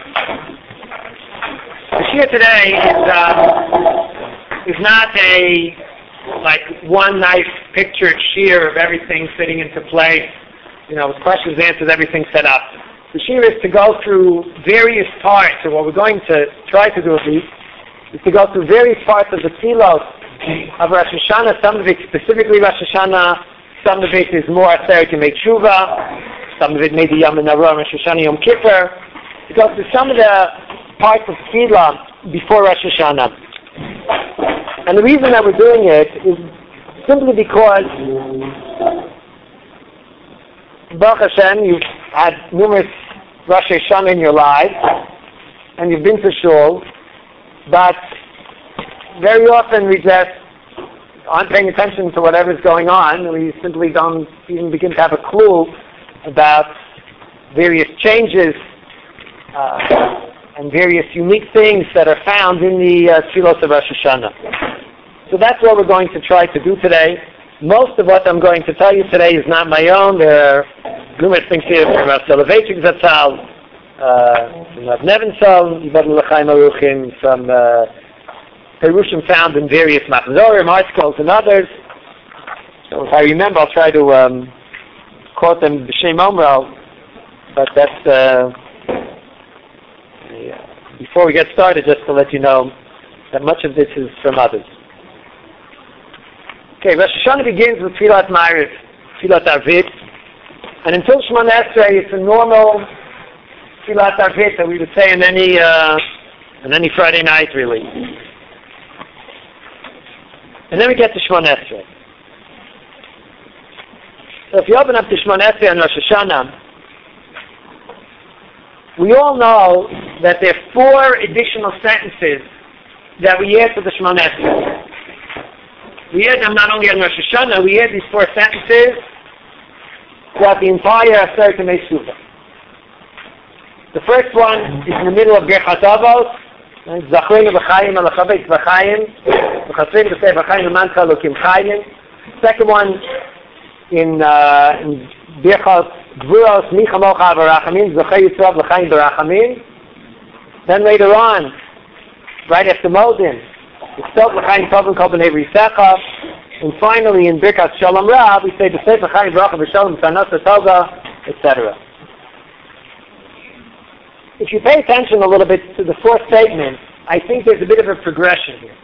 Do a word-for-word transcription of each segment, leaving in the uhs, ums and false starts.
The shir today is uh, is not a like one nice pictured shir of everything fitting into place, you know, with questions, answers, everything set up. The shir is to go through various parts, and what we're going to try to do at least is to go through various parts of the tefillos of Rosh Hashanah. Some of it specifically Rosh Hashanah, some of it is more Aseret Yemei Tshuva, some of it maybe Yom Narah, Rosh Hashanah, Yom Kippur. To go through some of the parts of tefillah before Rosh Hashanah. And the reason that we're doing it is simply because Baruch Hashem, you've had numerous Rosh Hashanah in your lives, and you've been to shul, but very often we just aren't paying attention to whatever's going on, and we simply don't even begin to have a clue about various changes uh, and various unique things that are found in the uh, tefillos of Rosh Hashanah. So that's what we're going to try to do today. Most of what I'm going to tell you today is not my own. There are numerous things here from Rav Soloveitchik Zatzal, uh, from Rav Nebenzahl, Yibadel L'chaim Aruchim, from uh, Perushim found in various Machzorim, articles, and others. So if I remember, I'll try to um, quote them b'shem omro, but that's, uh, yeah. Before we get started, just to let you know that much of this is from others. Okay, Rosh Hashanah begins with Tfilat Ma'ariv, Tfilat Arvit, and until Shemona Esrei, it's a normal Tfilat Arvit that we would say on any uh, on any Friday night, really. And then we get to Shemona Esrei. So if you open up to Shemona Esrei on Rosh Hashanah, we all know that there are four additional sentences that we add to the Shemona Esrei. We add them not only on Rosh Hashanah, we add these four sentences throughout the entire Aseret Yemei Tshuva. The first one is in the middle of Birchas Avos, Zachreinu b'chayim al chavetz b'chayim, v'chasreinu b'sei b'chayim l'mancha Elokim chayim. Second one in, uh, in Birchas Gvuros, Mi chamocha v'rachamim, Zochei Yisrael b'chayim b'rachamim. Then later on, right after Modin, and finally in Birkas Shalom Ra, we say the Sefer Chaim Bracha V'Shalom Tanasa Tova, et cetera. If you pay attention a little bit to the fourth statement, I think there's a bit of a progression here.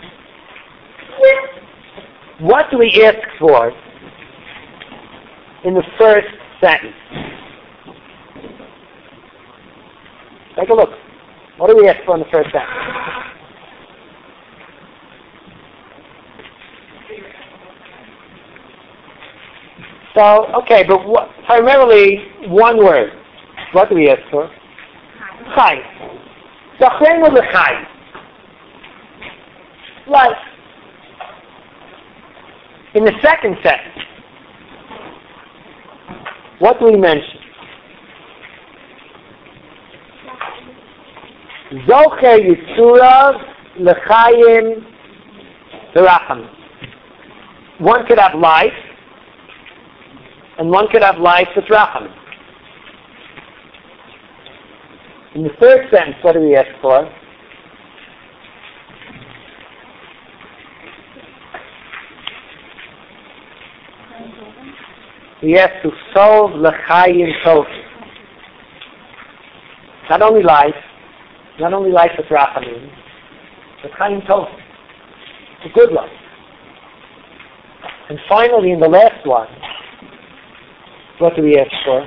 What do we ask for in the first sentence? Take a look. What do we ask for in the first sentence? So, okay, but what, primarily one word. What do we ask for? Chai. Zachreinu l'chai. Life. In the second sentence, what do we mention? Zocher Yitzurav l'chayim v'racham. One could have life, and one could have life with racham. In the third sentence, what do we ask for? We ask to solve l'chayim tov. Not only life, not only life with rachamim, but chayim tov. It's a good life. And finally, in the last one, what do we ask for?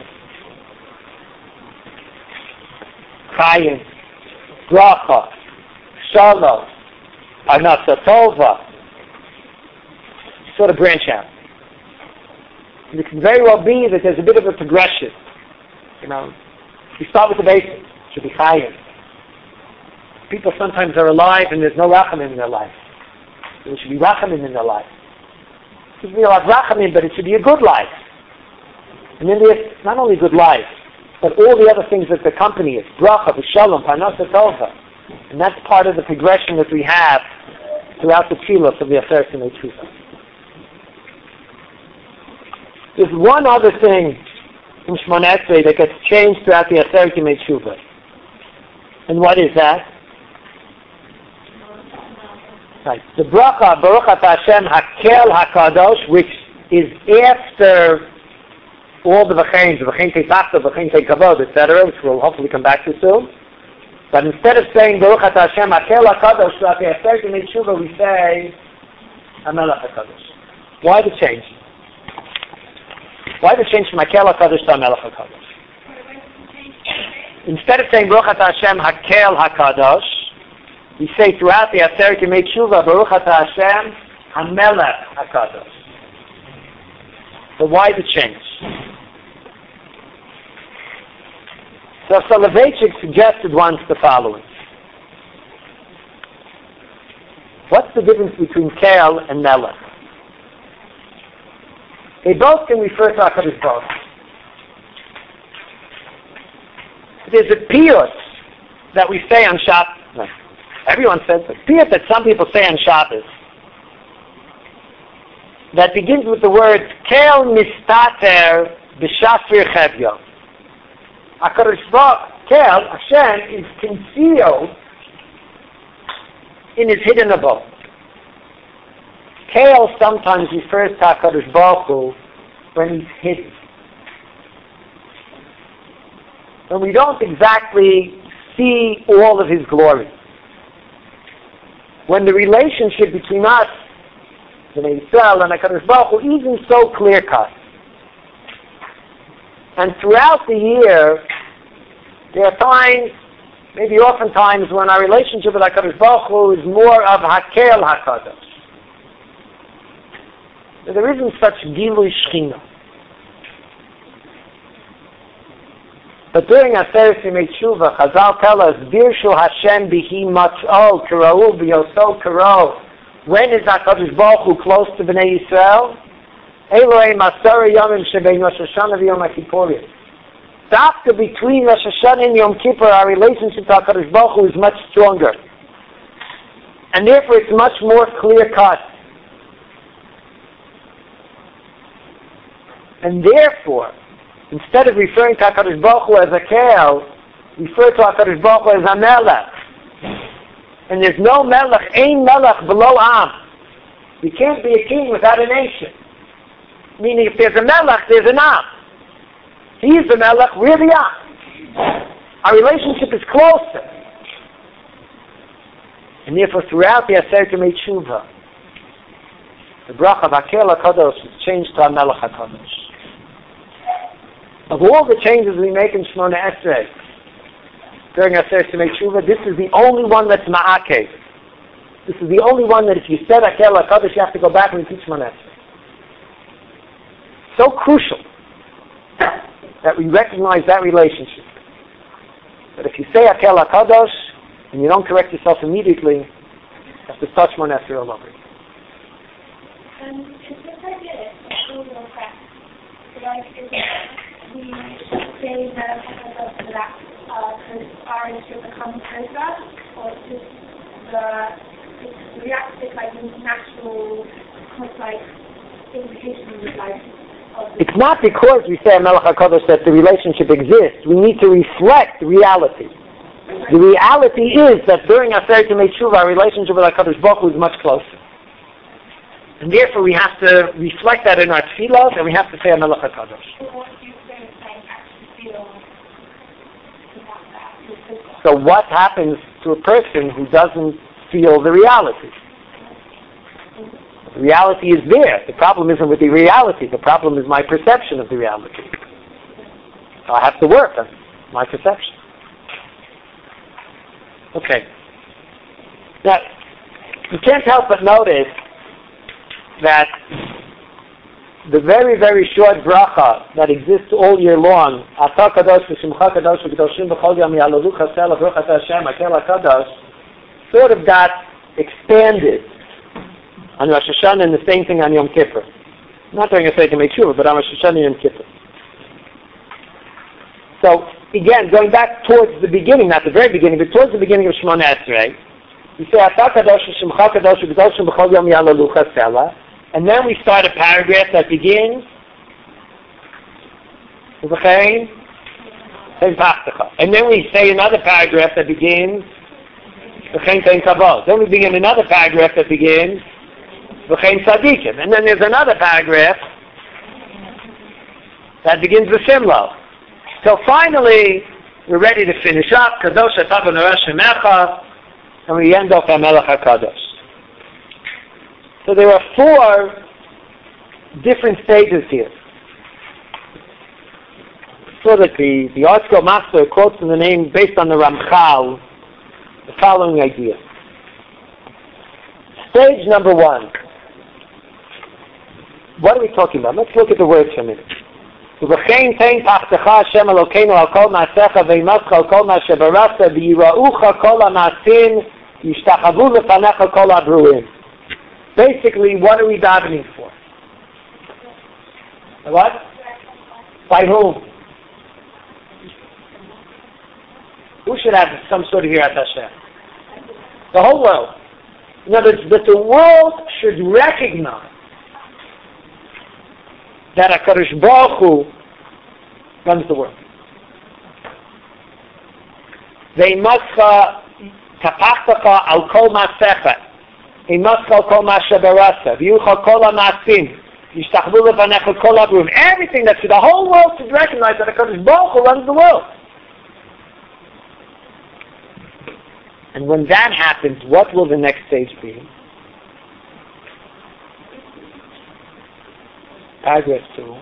Chayim, bracha, shalom, anasa tova. Sort of branch out. And it can very well be that there's a bit of a progression. You know, we start with the basics. It should be chayim. People sometimes are alive and there's no rachamim in their life. There should be rachamim in their life. It should be a lot of rachamim, but it should be a good life. And then there's not only good life, but all the other things that accompany it. Bracha, v'shalom, parnasa tova. And that's part of the progression that we have throughout the tefillos of the Aseret Yemei Tshuva. There's one other thing in Shemona Esrei that gets changed throughout the Aseret Yemei Tshuva. And what is that? Right. The bracha, Baruch Atah Hashem Hakel HaKadosh, which is after all the v'chein, the v'chein teitachta, v'chein teikavod, et cetera, which we'll hopefully come back to soon. But instead of saying Baruch Atah Hashem Hakel HaKadosh, so after Aseret Yemei Tshuva, we say HaMelech HaKadosh. Why the change? Why the change from Hakel HaKadosh to HaMelech HaKadosh? Instead of saying Baruch Atah Hashem Hakel HaKadosh, we say throughout the Aseret Yemei Tshuva, Baruch Atah Hashem HaMelech HaKadosh. So why the change? So Soloveitchik suggested once the following. What's the difference between Kel and Melech? They both can refer to HaKadosh Baruch Hu. There's a piyut that we say on Shabbos. No, everyone says it. Piyut that some people say on Shabbos that begins with the words Kel Mistater B'Shafir Chevyo. HaKadosh Baruch Hu, Kel, Hashem, is concealed in his hidden abode. Kel sometimes refers to HaKadosh Baruch Hu when he's hidden. When we don't exactly see all of his glory. When the relationship between us, Bnei Yisrael, and HaKadosh Baruch Hu isn't so clear-cut. And throughout the year, there are times, maybe oftentimes, when our relationship with HaKadosh Baruch Hu is more of Hakel HaKadosh. There isn't such Gilui Shechina. But during Aseret Yemei Tshuva, Chazal tell us, Birshu Hashem bihi matz'ol k'ra'u b'yosol k'ra'u. When is HaKadosh Baruch Hu close to Bnei Yisrael? Eloi Masara Yomim Shebein Rosh Hashanah v'Yom HaKippurim. After between Rosh Hashanah and Yom Kippur, our relationship to HaKadosh Baruch Hu is much stronger. And therefore it's much more clear-cut. And therefore, instead of referring to HaKadosh Baruch Hu as a Kel, refer to HaKadosh Baruch Hu as a Melech. And there's no Melech, ein Melech below Am. You can't be a king without a nation. Meaning if there's a Melech, there's an Am. He's the Melech, we're the Am. Our relationship is closer. And therefore throughout the Aseret Yemei Tshuva, the bracha of Hakel HaKadosh is changed to HaMelech HaKadosh. Of all the changes we make in Shemona Esrei during Aseret Yemei Tshuva, this is the only one that's ma'akev. This is the only one that if you said Hakel HaKadosh, you have to go back and repeat Shemona Esrei. So crucial that we recognize that relationship. But if you say Hakel HaKadosh and you don't correct yourself immediately, you have to start Shemona Esrei all over. Um, is this idea a little correct? Like, is we say that HaKadosh that uh, our issue becomes closer, or is this the it's reactive, like natural, like implication of like? It's not because we say Melech HaKadosh that the relationship exists. We need to reflect reality. The reality is that during Aseret Yemei Tshuva, our relationship with HaKadosh Baruch Hu is much closer. And therefore we have to reflect that in our tefillah, and we have to say Melech HaKadosh. So what happens to a person who doesn't feel the reality? The reality is there. The problem isn't with the reality. The problem is my perception of the reality. So I have to work on my perception. Okay. Now, you can't help but notice that the very, very short bracha that exists all year long, Atah Kadosh v'Shimcha Kadosh v'Kedoshim b'chol yom ya'alalu chasel Baruch Atah Hashem Hakel HaKadosh, sort of got expanded on Rosh Hashanah, and the same thing on Yom Kippur. Not during Aseret Yemei Tshuva, but on Rosh Hashanah and Yom Kippur. So, again, going back towards the beginning, not the very beginning, but towards the beginning of Shemona Esrei, we say, Atah Kadosh v'Shimcha Kadosh v'Kedoshim b'chol yom ya'alalu chasel, and then we start a paragraph that begins, V'chein And then we say another paragraph that begins then we begin another paragraph that begins and then there's another paragraph that begins with Simlo. So finally, we're ready to finish up. Kadosh Atav Narash Shemecha, and we end off Hamelech HaKadosh. So there are four different stages here. So that the, the article master quotes in the name based on the Ramchal the following idea. Stage number one. What are we talking about? Let's look at the words for a minute. ובכן תן תחתך השם אלוקינו על כל מעשיך וימסך על כל מה שבראת ויראוך כל המעשים ישתחוו לפניך כל הברואים. Basically, what are we davening for? What? By whom? Who should have some sort of Yirat Hashem? The whole world. In other words, that the world should recognize that HaKadosh Baruch Hu runs the world. Ve'imoscha tapachtecha al kol ma'asecha ve'imoscha al kol ma'ashabarasa v'yucha kol ha'ma'asim yishtachvu lefanecha kol ha'bruim. Everything that the whole world should recognize that HaKadosh Baruch Hu runs the world. And when that happens, what will the next stage be? Paragraph two.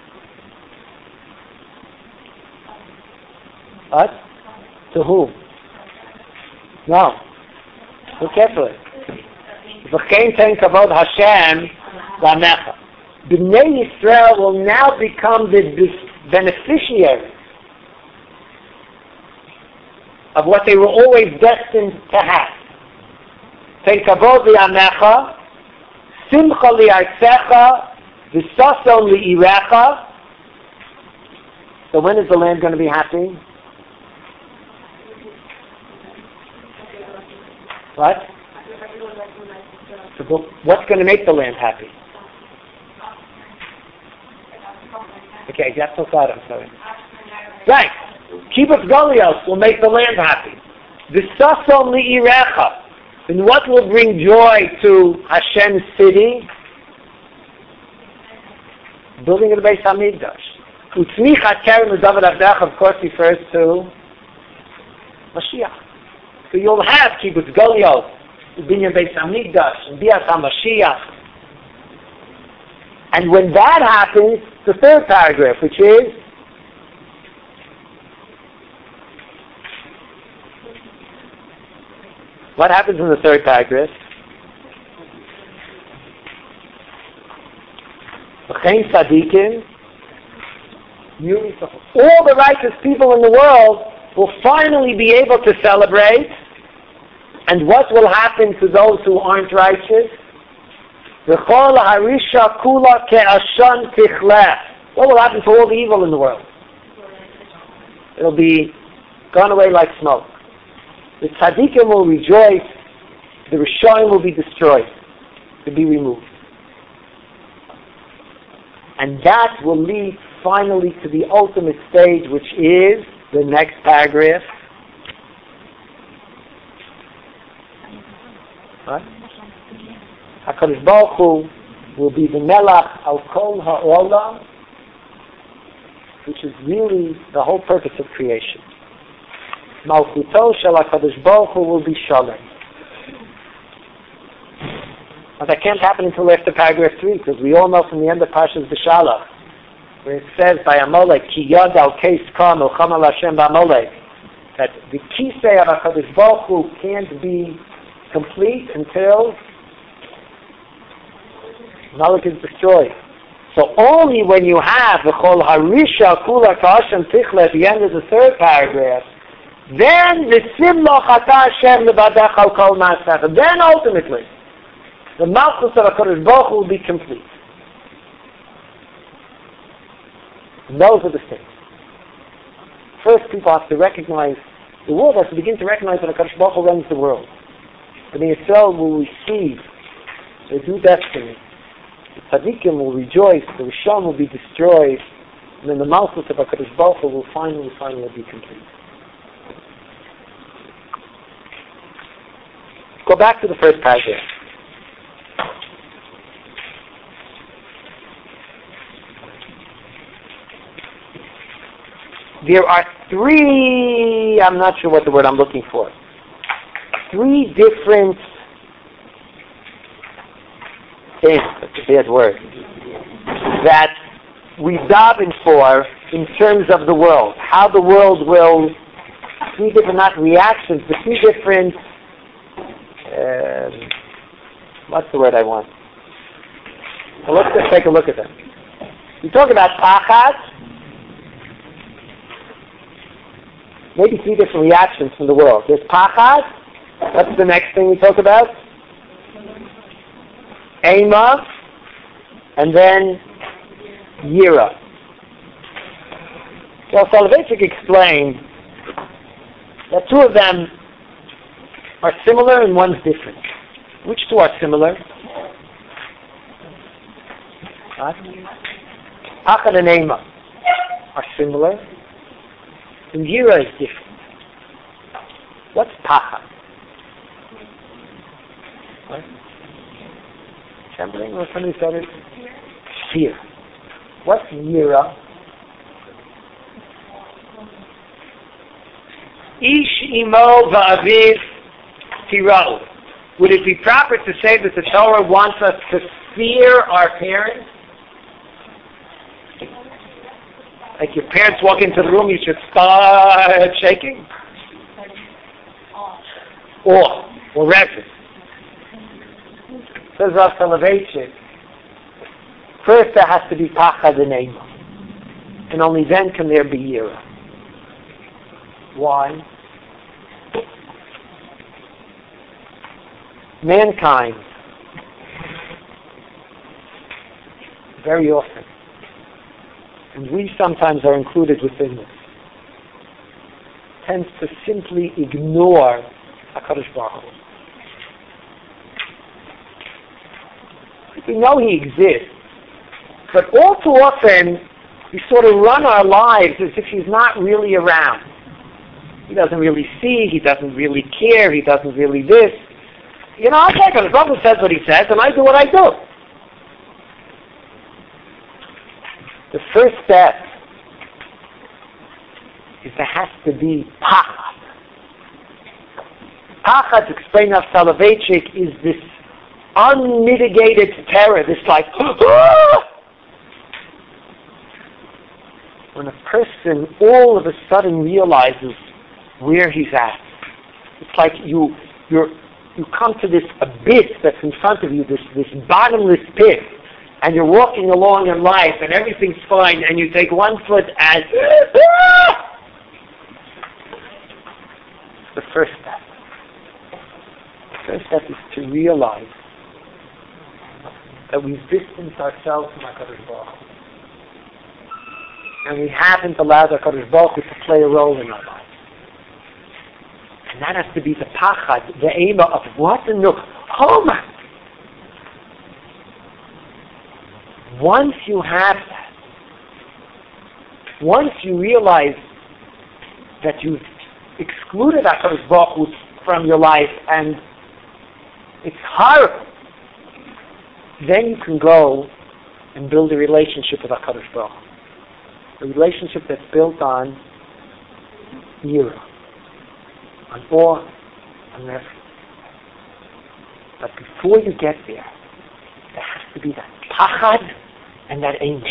What? To whom? No. Look carefully. V'chein ten kavod Hashem lamecha. Bnei Yisrael will now become the beneficiary of what they were always destined to have. Ten kavod li'amecha, simcha li'artzecha, v'sason li'irecha. So when is the land going to be happy? What? So what's going to make the land happy? Okay, that's so far, I'm sorry. Right. Kibbutz Golios will make the land happy. V'sason li'irecha. And what will bring joy to Hashem's city? Building of the Beis HaMikdash. Utzmichat Keren L'David Avdech, of course, refers to Mashiach. So you'll have Kibbutz Golios, Binyan Beis HaMikdash, and Bias HaMashiach. And when that happens, the third paragraph, which is what happens in the third paragraph? All the righteous people in the world will finally be able to celebrate. And what will happen to those who aren't righteous? What will happen to all the evil in the world? It'll be gone away like smoke. The tzaddikim will rejoice, the rishonim will be destroyed, to be removed. And that will lead finally to the ultimate stage, which is the next paragraph. What? HaKadosh Baruch Hu will be the Melach al Kol HaOlam, which is really the whole purpose of creation. Malchuto shel HaKadosh Baruch Hu will be Shalom. Now that can't happen until after paragraph three, because we all know from the end of Parshas B'Shalach, where it says by Amalek, Ki yad al keis ka milchama l'Hashem b'Amalek, that the kisei of HaKadosh Baruch Hu can't be complete until Amalek is destroyed. So only when you have the Chol Harisha Kula Ka'ashem Tichle at the end of the third paragraph, then the Simlo Chata Hashem Lebadach Al Kol Ma'asech. Then ultimately, the Malchus of HaKadosh Baruch Hu will be complete. And those are the things. First, people have to recognize, the world has to begin to recognize that HaKadosh Baruch Hu runs the world. And the Yisrael will receive their due destiny. The Tzaddikim will rejoice, the Rishon will be destroyed, And then the Malchus of HaKadosh Baruch Hu will finally, finally be complete. Go back to the first paragraph. There are three, I'm not sure what the word I'm looking for, three different things, that's a bad word, that we daven for in terms of the world. How the world will, three different, not reactions, but three different, uh, what's the word I want? Well, let's just take a look at them. We talk about pachad, maybe three different reactions from the world. There's pachad. What's the next thing we talk about? Ema. And then yira. So Soloveitchik explained that two of them are similar and one's different. Which two are similar? What? Pachad and ema are similar. And yira is different. What's pachad? What? Trembling or somebody said it? Fear. What's yira? Ish imo va'aviv tiro. Would it be proper to say that the Torah wants us to fear our parents? Like your parents walk into the room, you should start shaking? Or, or reverence. Says Rav Soloveitchik, first there has to be pachad and ema. And only then can there be yira. Why? Mankind, very often, and we sometimes are included within this, tends to simply ignore HaKadosh Baruch Hu. We know He exists, but all too often we sort of run our lives as if He's not really around. He doesn't really see, He doesn't really care, He doesn't really this. You know, okay, HaKadosh Baruch Hu says what He says, and I do what I do. The first step is there has to be pachad. Pachad, explained of Soloveitchik, is this unmitigated terror, this like, when a person all of a sudden realizes where he's at. It's like you you're, you come to this abyss that's in front of you, this, this bottomless pit, and you're walking along in life and everything's fine, and you take one foot and the first step. The first step is to realize that we've distanced ourselves from HaKadosh Baruch Hu. And we haven't allowed HaKadosh Baruch Hu to play a role in our lives. And that has to be the pachad, the ema of what the nook. Oh my! Once you have that, once you realize that you've excluded HaKadosh Baruch Hu from your life and it's horrible, then you can go and build a relationship with HaKadosh Baruch Hu. A relationship that's built on yira, on awe, on reverence. But before you get there, there has to be that pachad and that angel.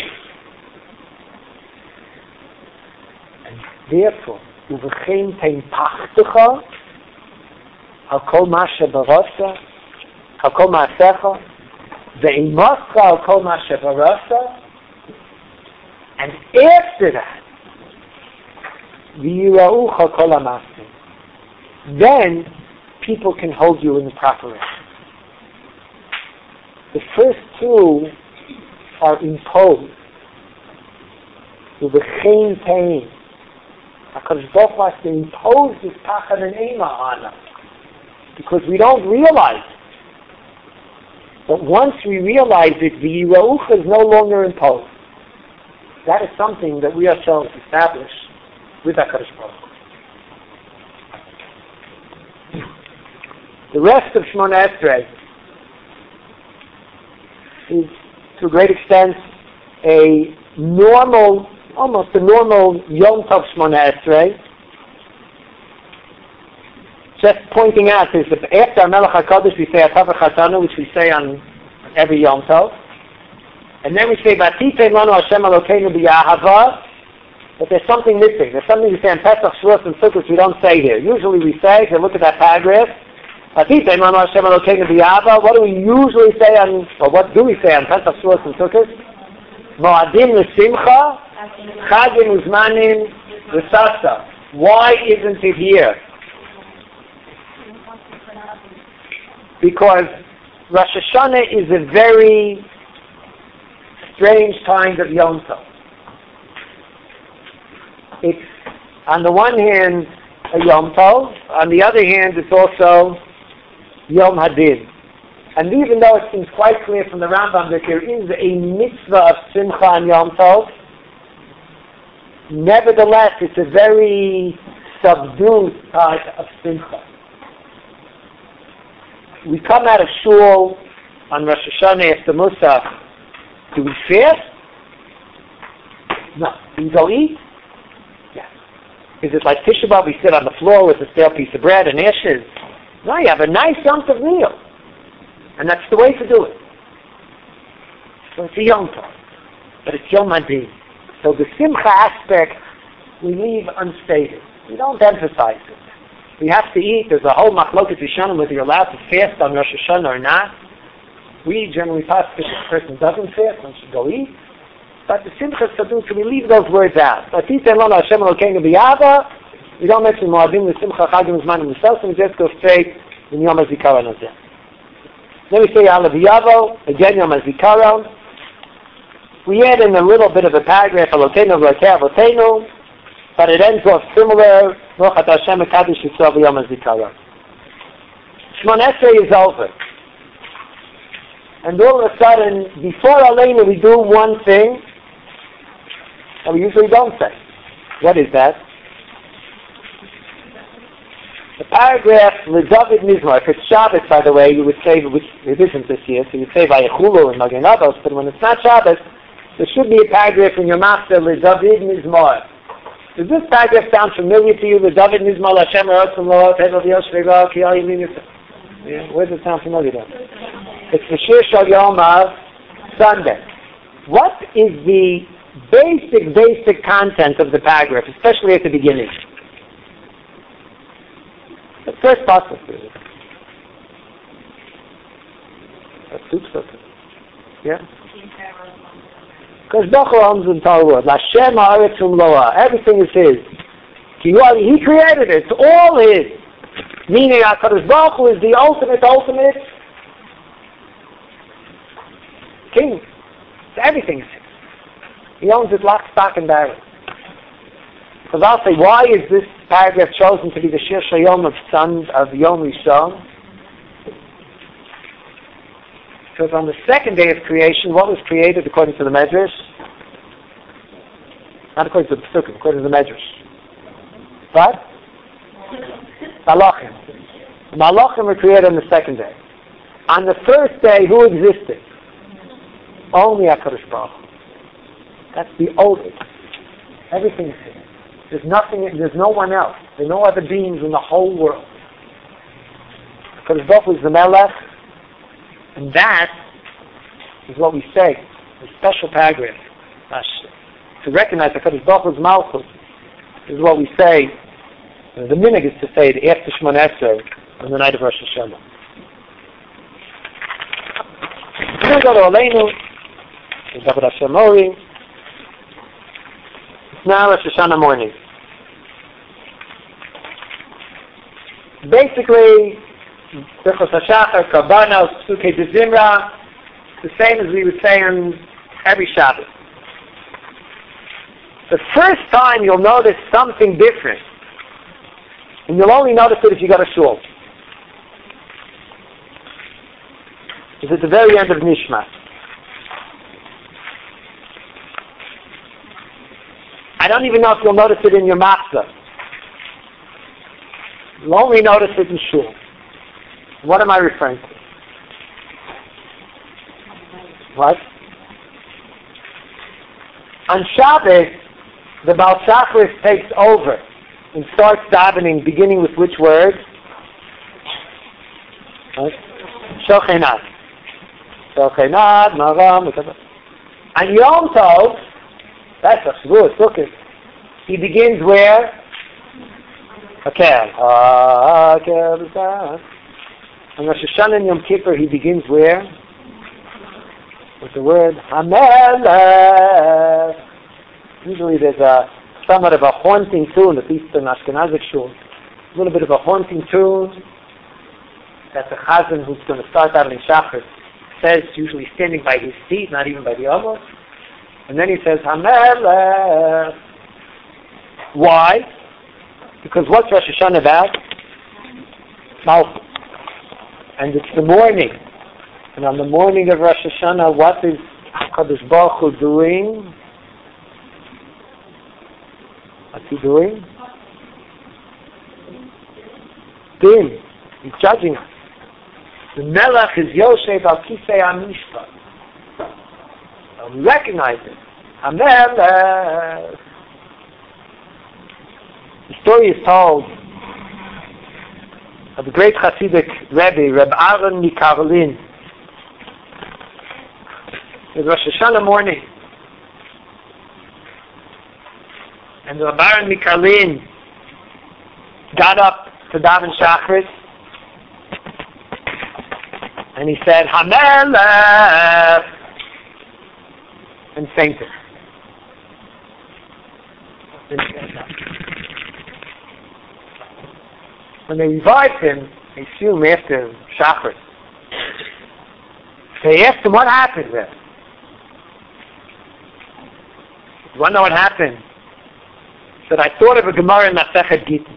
And therefore, uv'chein tein pachtecha al kol ma shebarasa, al kol ma'asecha, ve'imoscha al kol ma shebarasa. And after that, v'yiraucha kol ha'masim, then people can hold you in the proper way. The first two are imposed. Uv'chein tein. HaKadosh Baruch Hu has to impose this pachad and ema on us, because we don't realize it. But once we realize it, the yiraucha is no longer imposed. That is something that we ourselves establish with HaKadosh Baruch Hu. The rest of Shemona Esrei is, to a great extent, a normal, almost a normal Yom Tov Shemona Esrei. Just pointing out is that after Melech HaKadosh we say Atav V'Chatanu, which we say on every Yom Tov. And then we say Vatitein Lanu Hashem Elokeinu B'Yahava, but there's something missing. There's something we say on Pesach, Shavuos, and Sukkot we don't say here. Usually we say, if you look at that paragraph, Vatitein Lanu Hashem Elokeinu B'Yahava. What do we usually say on, or what do we say on Pesach, Shavuos, and Sukkot? Mo'adim L'Simcha, Chagim Uzmanim L'Sasa. Why isn't it here? Because Rosh Hashanah is a very strange kind of Yom Tov. It's, on the one hand, a Yom Tov. On the other hand, it's also Yom Hadin. And even though it seems quite clear from the Rambam that there is a mitzvah of Simcha on Yom Tov, nevertheless, it's a very subdued type of Simcha. We come out of shul on Rosh Hashanah after Musaf. Do we fast? No. Do we go eat? Yes. Is it like Tisha B'Av, we sit on the floor with a stale piece of bread and ashes? No, you have a nice Yom Tov meal. And that's the way to do it. So it's a Yom Tov. But it's Yom Hadin. So the Simcha aspect, we leave unstated. We don't emphasize it. We have to eat. There's a whole machloket rishonim whether you're allowed to fast on Rosh Hashanah or not. We generally pass if a person doesn't fast, one should go eat. But the Simcha Sadut, so we leave those words out. But he said, Hashem Elokeinu B'Yahava, we don't mention Moadim, the Simcha, Chagim, Zmanim, L'Sasa, we just go straight in Yom HaZikaron Hazeh. Then we say Alav Yavo, again Yom HaZikaron. We add in a little bit of a paragraph, Elokeinu V'Lokei Avoteinu, but it ends off similar, Rochat Hashem HaKadosh Yisrael V'Yom HaZikaron. Shemona Esrei is over. And all of a sudden, before Aleinu, we do one thing that we usually don't say. What is that? The paragraph, L'David Mizmor. If it's Shabbos, by the way, you would say, which it isn't this year, so you'd say Vayechulu and Magen Avos, but when it's not Shabbos, there should be a paragraph in your master, L'David Mizmor. Does this paragraph sound familiar to you? L'David Mizmor, Hashem Erotzim Lo, Tevel Yoshvei Lo, Ki Al Yamin Yisrael. Yeah, where does it sound familiar to? It's the Shir Shal Yom of Sunday. What is the basic, basic content of the paragraph, especially at the beginning? The first passage. That's two something. Yeah? Because Baruch Hu owns the entire world. Lashem ha'aretz u'mloah. Everything is His. He created it. It's all His. Meaning HaKadosh Baruch Hu is the ultimate, ultimate king. Everything is His. He owns it lock, stock, and barrel. Because I'll say, why is this paragraph chosen to be the Shir Shayom of sons of Yom Rishon? Because on the second day of creation, what was created according to the Medrash? Not according to the Pesukim, according to the Medrash. What? Malachim. The Malachim were created on the second day. On the first day, who existed? Only HaKadosh Baruch Hu. That's the oldest. Everything is here. There's nothing, there's no one else. There are no other beings in the whole world. HaKadosh Baruch Hu is the Melech, and that is what we say, a special paragraph. To recognize HaKadosh Baruch Hu's Malchus is what we say. The minhag is to say it after Shemona Esrei on the night of Rosh Hashanah. We're going to go to Aleinu, David Hashem Ori. It's now Rosh Hashanah morning. Basically, Birchos HaShachar, Karbanos, Psukei D'Zimra, the same as we would say on every Shabbos. The first time you'll notice something different, and you'll only notice it if you go to shul, is at the very end of Nishmas. I don't even know if you'll notice it in your matzah. You'll only notice it in shul. What am I referring to? What? On Shabbos, the Baal Shachris takes over and starts davening, beginning with which word? What? Shochenad. Shochenad, Maram, and Yom Tov, that's a Shavuot, look it. He begins where? Hakel. Hakel. And Rosh Hashanah and Yom Kippur, he begins where? With the word Hamelech. Usually there's a somewhat of a haunting tune, at least in Ashkenazic shul. A little bit of a haunting tune that the Chazan who's going to start out in Shachar says, usually standing by his seat, not even by the Amos. And then he says, Hamelech. Why? Because what's Rosh Hashanah about? Malchus. And it's the morning. And on the morning of Rosh Hashanah, what is HaKadosh Baruch Hu doing? What's he doing? Din. He's judging us. The Melech is Yosef al Kisei HaMishpat. We recognize it. Hamelech. The story is told of the great Hasidic Rebbe, Reb Aaron Mikarlin. It was Rosh Hashanah morning. And Reb Aaron Mikarlin got up to daven Shachris and he said, Hamelech, and fainted. When they revived him, they assumed after Shachris. They asked him what happened there. You want to know what happened? He said, I thought of a Gemara in Masechet Gittin.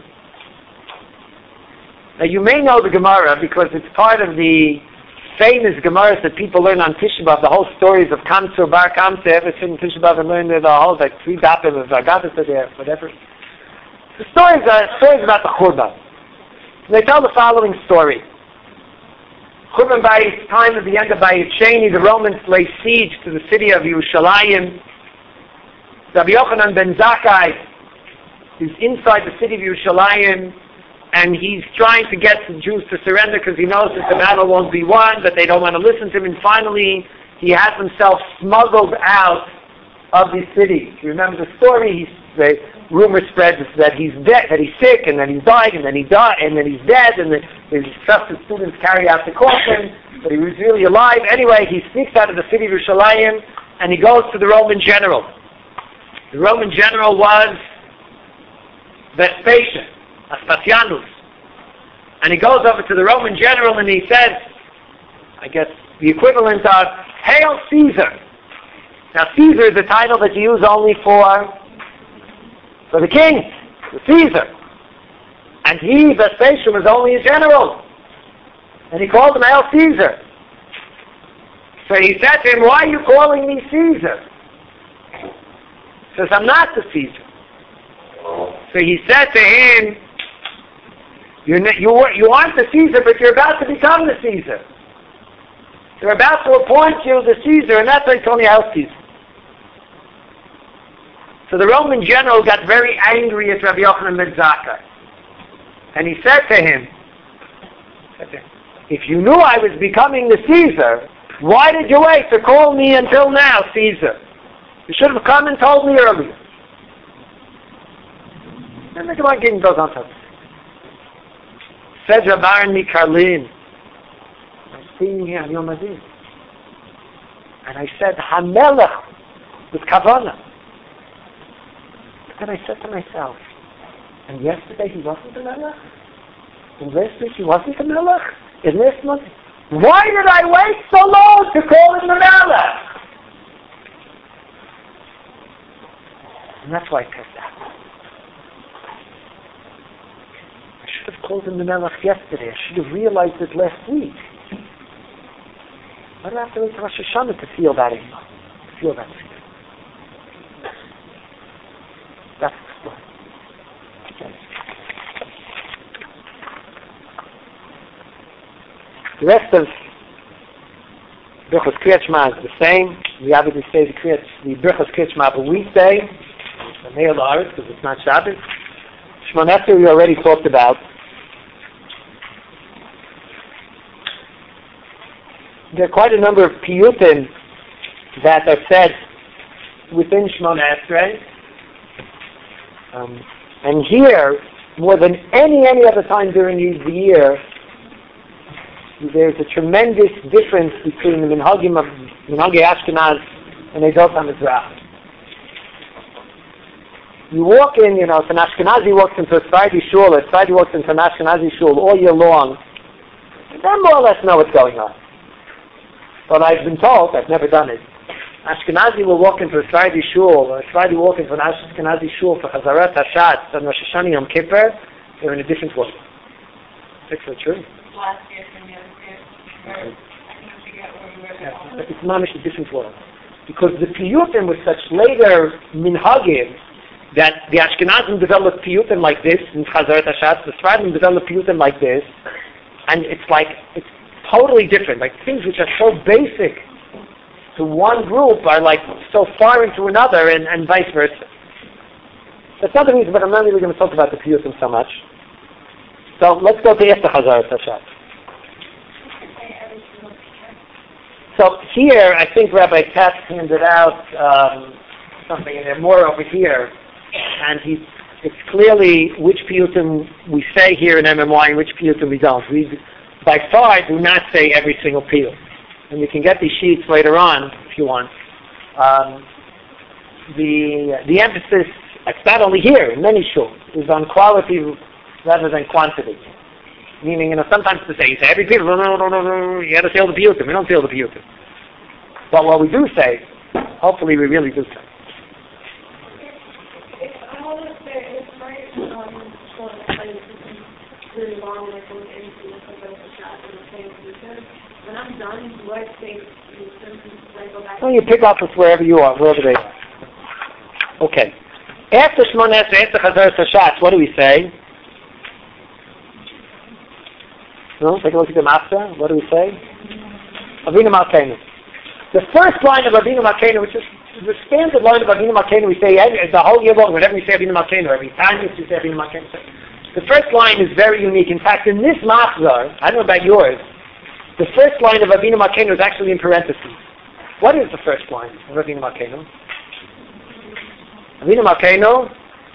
Now you may know the Gemara because it's part of the famous Gemaras that people learn on Tisha B'Av, the whole stories of Kamsur Bar Kamsur, ever since Tisha B'Av and learned the whole, like three dapim of Agadas there, whatever. The stories are stories about the Churban. They tell the following story. Churban Bayis, time of the end of Bayit Sheni, the Romans lay siege to the city of Yerushalayim. Rabbi Yochanan ben Zakkai is inside the city of Yerushalayim, and he's trying to get the Jews to surrender because he knows that the battle won't be won, but they don't want to listen to him. And finally, he has himself smuggled out of the city. You remember the story? He's, the rumor spreads that he's dead, that he's sick, and then he's died, and then he died, and then he's dead, and the, his trusted students carry out the coffin, but he was really alive. Anyway, he sneaks out of the city of Yerushalayim, and he goes to the Roman general. The Roman general was Vespasian, Aspasianus. And he goes over to the Roman general and he says, I guess the equivalent of, Hail Caesar. Now Caesar is a title that you use only for, for the king, the Caesar. And he, Vespasian, was only a general. And he called him Hail Caesar. So he said to him, why are you calling me Caesar? He says, I'm not the Caesar. So he said to him, You're not, you, you aren't the Caesar, but you're about to become the Caesar. They're about to appoint you the Caesar, and that's why he told me how Caesar. So the Roman general got very angry at Rabbi Yochanan ben Zakkai. And he said to him, if you knew I was becoming the Caesar, why did you wait to call me until now Caesar? You should have come and told me earlier. And the Gemara Gittin goes on to it. Says Reb Aaron Mikarlin, I'm sitting here on Yom Adin, and I said, Hamelech, with Kavanah. Then I said to myself, and yesterday he wasn't the Melech? And last week he wasn't the Melech? And last month? Why did I wait so long to call him the Melech? And that's why I pissed out. I should have called him the Melech yesterday. I should have realized it last week. Why do I have to wait till Rosh Hashanah to feel that anymore? To feel that feeling. The rest of Birchos Kriyat Shema is the same. We obviously say the Kriyat, the Birchos Kriyat Shema of a weekday, the Neil La'aretz, because it's not Shabbos. Shmoneh Esrei we already talked about. There are quite a number of piyutim that are said within Shmoneh Esrei. Um, and here, more than any any other time during the year, there's a tremendous difference between the Minhagim of Minhagei Ashkenaz and Eidot HaMizrach. You walk in, you know, if an Ashkenazi walks into a Sephardi shul, or a Sephardi walks into an Ashkenazi shul all year long, they more or less know what's going on. But I've been told, I've never done it, Ashkenazi will walk into a Sephardi shul, or a Sephardi walk into an Ashkenazi shul for Chazarat Hashatz and Rosh Hashanah Yom Kippur, they're in a different world. Is that true? Last year from the other year. I can't figure out where we were. Yeah, but it's mamish a different world. Because the piyutim were such later minhagim that the Ashkenazim developed piyutim like this in Chazarat Hashatz, the Sephardim developed piyutim like this, and it's like, it's totally different. Like things which are so basic to one group are like so far into another, and, and vice versa. That's not the reason, but I'm not really going to talk about the piyutim so much. So let's go to after Chazarat Hashatz. So here, I think Rabbi Katz handed out um, something, and there more over here, and he, it's clearly which piyutim we say here in M M Y and which piyutim we don't. We, by far, do not say every single piyut. And you can get these sheets later on, if you want. Um, the the emphasis, it's not only here, in many shuls, is on quality rather than quantity. Meaning, you know, sometimes to say, you say every piyut, no, no, no, no, no, you got to feel the piyutim. We don't feel the piyutim. But what we do say, hopefully we really do say. If I want to say, it's right, um, so it's really long, like I'm into the shot and the same pieces. When I'm done, do I say pieces, like go back? Well, you pick up with wherever you are, wherever they are. Okay. After Shmoneh Esrei, after Chazarat Hashatz, what do we say? No, take a look at the master. What do we say? Avinu Malkeinu. The first line of Avinu Malkeinu, which is the standard line of Avinu Malkeinu, we say every, the whole year long, whenever we say Avinu Malkeinu, every time we say Avinu Malkeinu. The first line is very unique. In fact, in this machzor, I don't know about yours, the first line of Avinu Malkeinu is actually in parentheses. What is the first line of Avinu Malkeinu? Avinu Malkeinu,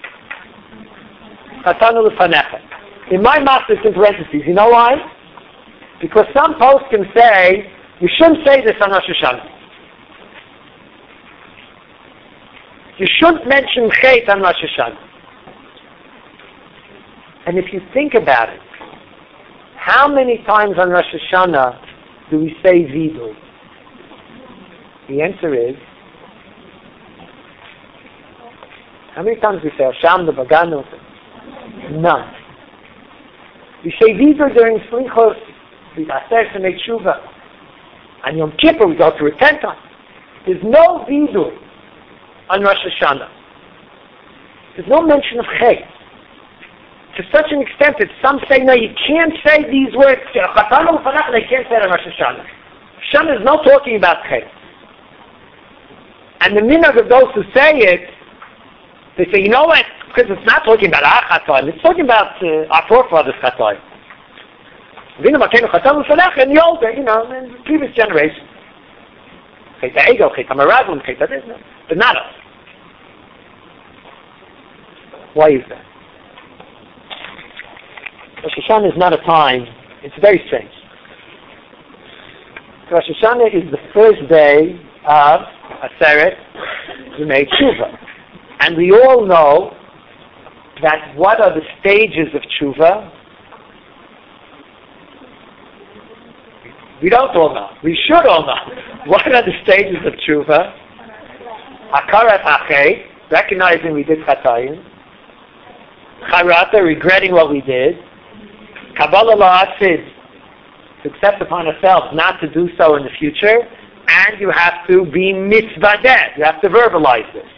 Chatanu L'fanecha. In my master, it's in parentheses. You know why? Because some posts can say, you shouldn't say this on Rosh Hashanah. You shouldn't mention Chet on Rosh Hashanah. And if you think about it, how many times on Rosh Hashanah do we say Vidu? The answer is, how many times do we say Hashem, the Baganu? None. We say Vidu during Slichos, we Aser Shnei Tshuva. On Yom Kippur, we go to repentance. There's no Vidu on Rosh Hashanah. There's no mention of Chet. To such an extent that some say, no, you can't say these words. They can't say it on Rosh Hashanah. Hashanah is not talking about Chet. And the minhag of those who say it, they say, you know what? Because it's not talking about our Chatoim. It's talking about uh, our forefathers' Chatoim. In the older, you know, in the previous generation. Chet ha'ego, Chet ha'meraglim, Chet ha'dizna. But not us. Why is that? Rosh Hashanah is not a time, it's very strange. Rosh Hashanah is the first day of Aseret Yemei Tshuva. And we all know that what are the stages of Tshuva? We don't all know. We should all know. What are the stages of Tshuva? Hakarat Hachet, recognizing we did Chatayim. Charata, regretting what we did. Kabbalah La'atzid, to accept upon ourselves not to do so in the future. And you have to be mitzvadeh. You have to verbalize this.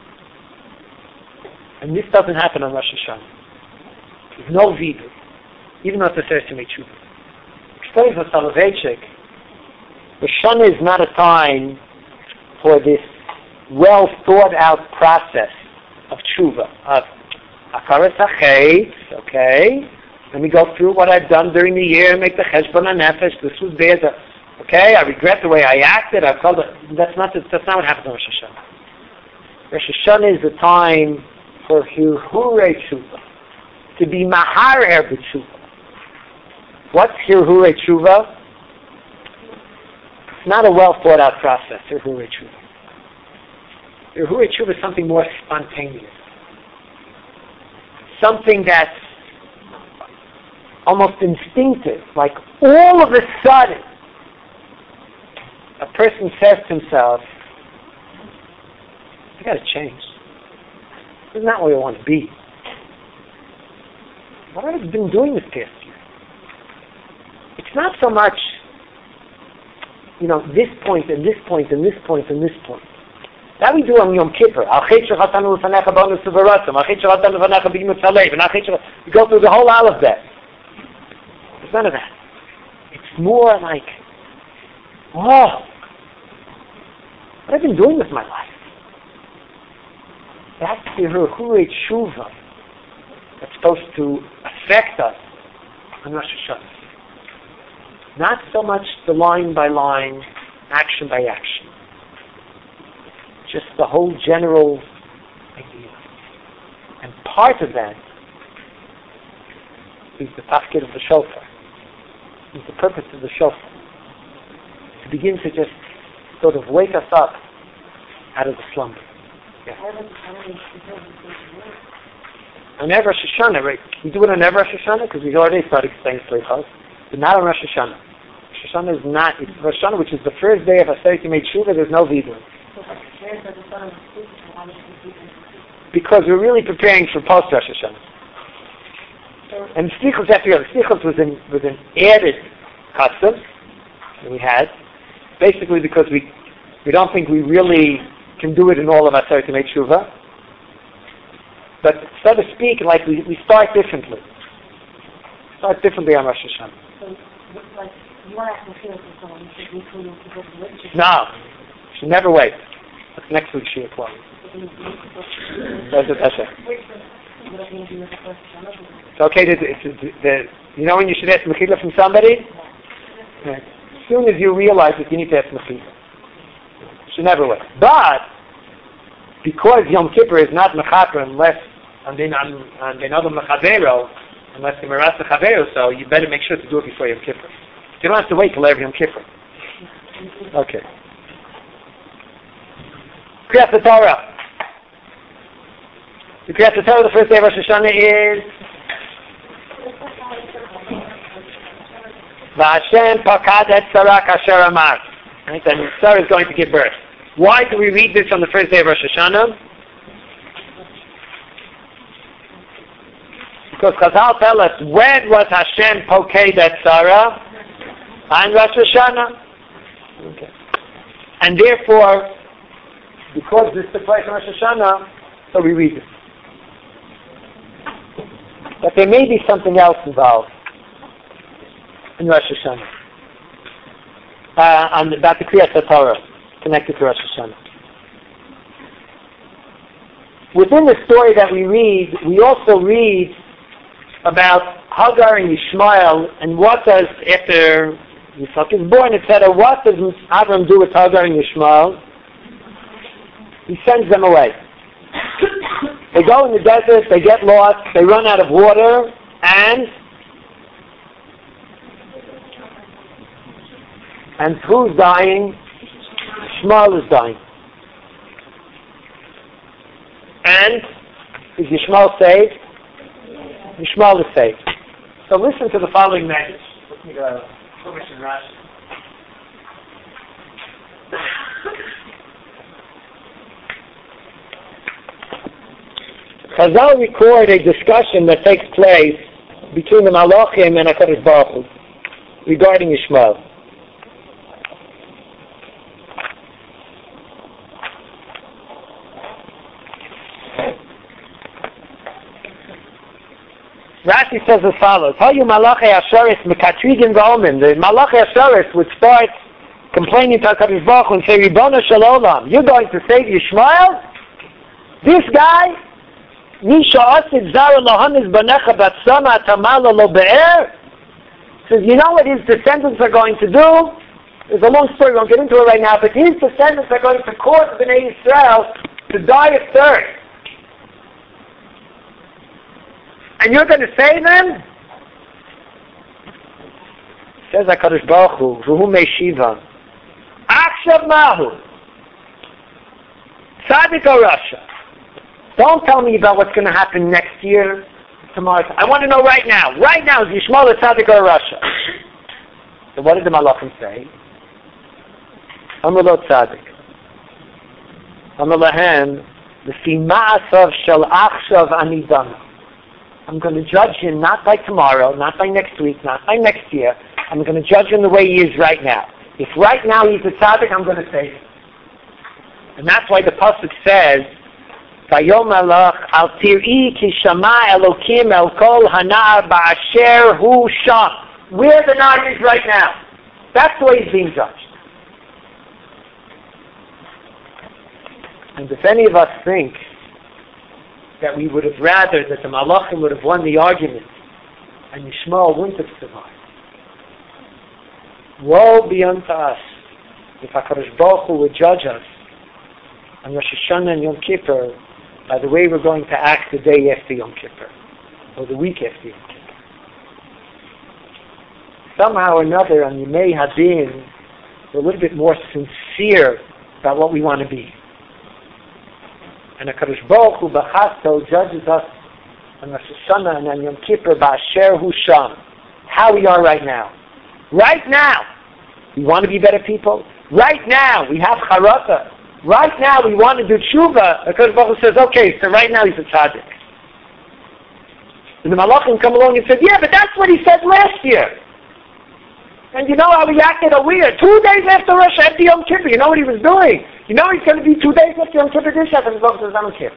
And this doesn't happen on Rosh Hashanah. There's no vidu, even though it's a Aseret Yemei Tshuva. Explains the Soloveitchik, Rosh Hashanah is not a time for this well thought out process of tshuva, of akaras hachetz, okay, let me go through what I've done during the year, make the cheshbon hanefesh, this was bad, okay, I regret the way I acted, I've called it, that's not, that's not what happens on Rosh Hashanah. Rosh Hashanah is a time for hirhurei tshuva, to be maharer b'tshuva. What's hirhurei tshuva? It's not a well thought out process, hirhurei tshuva. Hirhurei tshuva is something more spontaneous. Something that's almost instinctive, like all of a sudden a person says to himself, I gotta change. This is not where I want to be. What have I been doing this past year? It's not so much, you know, this point and this point and this point and this point. That we do on Yom Kippur. We go through the whole alphabet. There's none of that. It's more like, oh, what have I been doing with my life? That's the hirhurei tshuva that's supposed to affect us on Rosh Hashanah. Not so much the line by line, action by action. Just the whole general idea. And part of that is the tafkid of the shofar, is the purpose of the shofar, to begin to just sort of wake us up out of the slumber. Yeah. On Erev Rosh Hashanah, right? We do it on Erev Rosh Hashanah because we already started saying Slichos, but not on Rosh Hashanah. Rosh Hashanah is not, it's Rosh Hashanah, which is the first day of Aseret Yemei Tshuva, there's no vidui. Because we're really preparing for post Rosh Hashanah. And Slichos, have to go. Slichos was an, was an added custom that we had, basically because we we don't think we really can do it in all of Aseret Yemei Tshuva. But so to speak, like we, we start differently. Start differently on Rosh Hashanah. So, like, you want to ask for someone, you should include them to go to the witness. No. You should never wait. That's next week's Shia Klal. That's it, that's it. It's okay to, to, to, to, you know when you should ask Mechila from somebody? Right. As soon as you realize that you need to ask Mechila. You should never wait. But, because Yom Kippur is not Mechaper unless, on the other Mechavero, unless the Meras Mechavero, so you better make sure to do it before Yom Kippur. You don't have to wait till every Yom Kippur. Okay. Kriyat Torah. The Kriyat Torah, the first day of Rosh Hashanah is V'Hashem pakad et Sarah kasher amar. Right, and Sarah is going to give birth. Why do we read this on the first day of Rosh Hashanah? Because Chazal tell us when was Hashem poked at Sarah? On Rosh Hashanah. Okay. And therefore, because this took place on Rosh Hashanah, so we read it. But there may be something else involved in Rosh Hashanah. Uh, on, about the Kriyat Torah, connected to Rosh Hashanah. Within the story that we read, we also read about Hagar and Ishmael, and what does, after Yitzchak is born, et cetera, what does Avram do with Hagar and Ishmael? He sends them away. They go in the desert, they get lost, they run out of water, and and who's dying? Ishmael is dying. And is Ishmael saved? Ishmael is saved. So listen to the following message. Let me go. Chazal record a discussion that takes place between the Malachim and HaKadosh Baruch Hu regarding Ishmael. Rashi says as follows: Hayu Malachi Asheris Mekatrigin Gomen. The Malachi Asheris would start complaining to HaKadosh Baruch Hu and say, Ribono Shel Olam, you're going to save Yishmael? This guy, Misha Asid Zara Lohanis Banecha Batsana Tamala Lo Be'er, says, you know what his descendants are going to do? There's a long story, we won't get into it right now, but his descendants are going to cause Bnei Yisrael to die of thirst. And you're going to save them? Says HaKadosh Baruch Hu, V'hu Meishiva, Akshav Mahu, Tzadik or Rasha. Don't tell me about what's going to happen next year, tomorrow. I want to know right now. Right now, is Yishmael a Tzadik or a Rasha? So what did the Malachim say? Amar lo Tzadik. Amar lahem, L'fi ma'asav shel achshav ani dana. I'm going to judge him not by tomorrow, not by next week, not by next year. I'm going to judge him the way he is right now. If right now he's a tzaddik, I'm going to save him. And that's why the pasuk says, "Vayom alach al tir'i ki shama Elokim el kol hanar ba'asher hu sham." Where the nar is right now. That's the way he's being judged. And if any of us think that we would have rather that the Malachim would have won the argument and Yishmael wouldn't have survived, woe be unto us if HaKadosh Baruch Hu would judge us on Rosh Hashanah and Yom Kippur by the way we're going to act the day after Yom Kippur or the week after Yom Kippur. Somehow or another, on Yemei Hadin, we're a little bit more sincere about what we want to be. And HaKadosh Baruch Hu B'chasto judges us on Rosh Hashanah and on Yom Kippur Ba'asher Hu Sham, how we are right now. Right now, we want to be better people. Right now, we have charata. Right now, we want to do tshuva. HaKadosh Baruch Hu says, okay, so right now he's a tzaddik. And the Malachim come along and say, yeah, but that's what he said last year. And you know how he acted a weird. Two days after Rosh after Yom Kippur, you know what he was doing? You know he's going to be two days after Yom Kippur this year, HaKadosh Baruch Hu says, I don't care.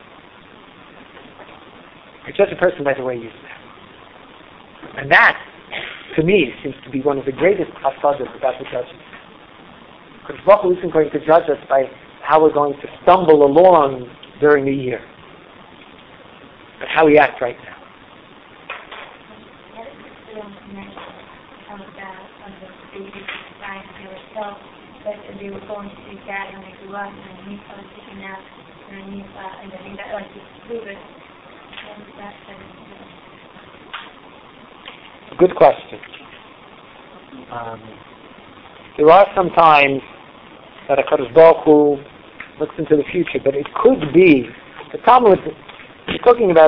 It's just a person by the way he uses that. And that, to me, seems to be one of the greatest hasadas about the judgment. Because HaKadosh Baruch Hu isn't going to judge us by how we're going to stumble along during the year, but how we act right now. That they were going to see dad when they grew up, and then he started taking out, and then he, uh, and then he got like this prove it. And that's a good question. Um, there are some times that HaKadosh Baruch Hu looks into the future, but it could be the problem with you're talking about.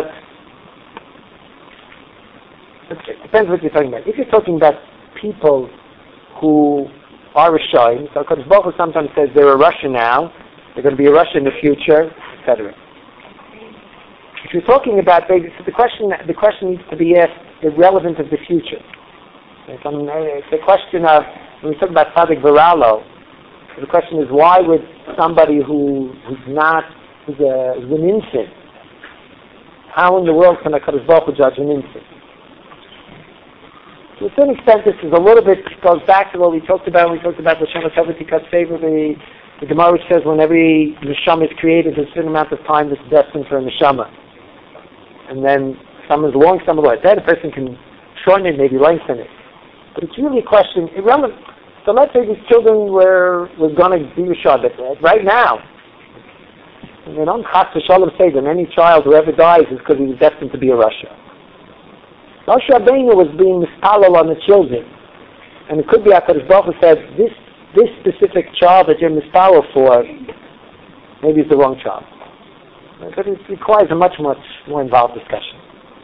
It depends what you're talking about. If you're talking about people who are Rishayim, so HaKadosh Baruch Hu sometimes says they're a Russia now, they're going to be a Russia in the future, et cetera. If you're talking about, so the question, the question needs to be asked irrelevant of the future. It's, um, it's a question of, when we talk about Tzadik Viralo, the question is why would somebody who who's not, who's, a, who's an infant, how in the world can HaKadosh Baruch Hu judge an infant? To a certain extent, this is a little bit, goes back to what we talked about when we talked about the Shema Tov Tikat Sefer, the, the Gemara which says when every Neshama is created, there's a certain amount of time that's destined for a Neshama. And then some is long, some is short. Then a person can shorten it, maybe lengthen it. But it's really a question, irrelevant. So let's say these children were, were going to be Rishad, but right now, they don't Chas v'Shalom say that any child who ever dies is because he was destined to be a Rasha. Moshe Rabbeinu was being mispalel on the children. And it could be HaKadosh Baruch Hu said, this, this specific child that you're mispalel for, maybe it's the wrong child. But it requires a much, much more involved discussion.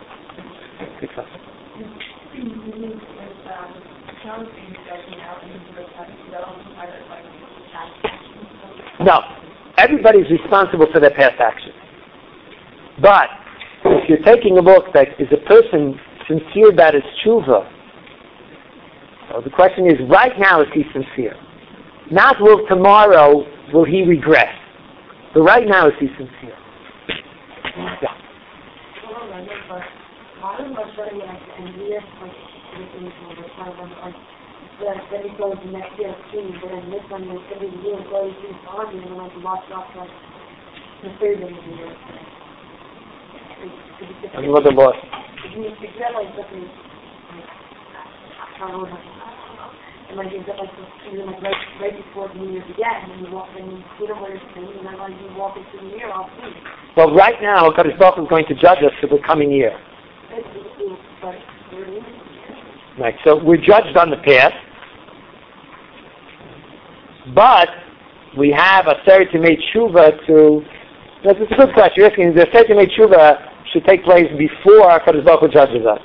No. Everybody's responsible for their past actions. But if you're taking a look that is a person sincere about his tshuva, so the question is, right now is he sincere? Not will tomorrow, will he regress? But right now is he sincere? Yeah. Modern Rosh in a year, like, everything is over five hundred, like, then, then it goes the next year too, but then this one, like, every year it goes to on you, and like, lots off, like, the third end of the year. And what the boss? If you realize that they, like, I don't know, and like, you've got, like, even, like, right, right before the New Year began, and you walk, and you don't wear the thing, and then, like, you walk into the year off too. Well, right now, HaKadosh Baruch Hu is going to judge us for the coming year. Right, so we're judged on the past, but we have a Aseret Yemei Tshuva to. That's a good question. You're asking, the Aseret Yemei Tshuva should take place before HaKadosh Baruch Hu judges us.